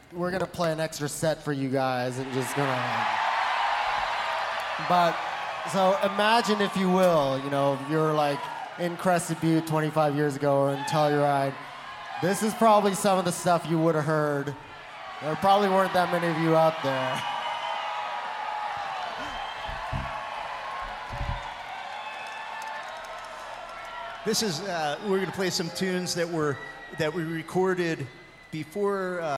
we're gonna play an extra set for you guys and just gonna. But so imagine, if you will, you're like in Crested Butte 25 years ago or in Telluride. This is probably some of the stuff you would have heard. There probably weren't that many of you out there. This is we're going to play some tunes that we recorded before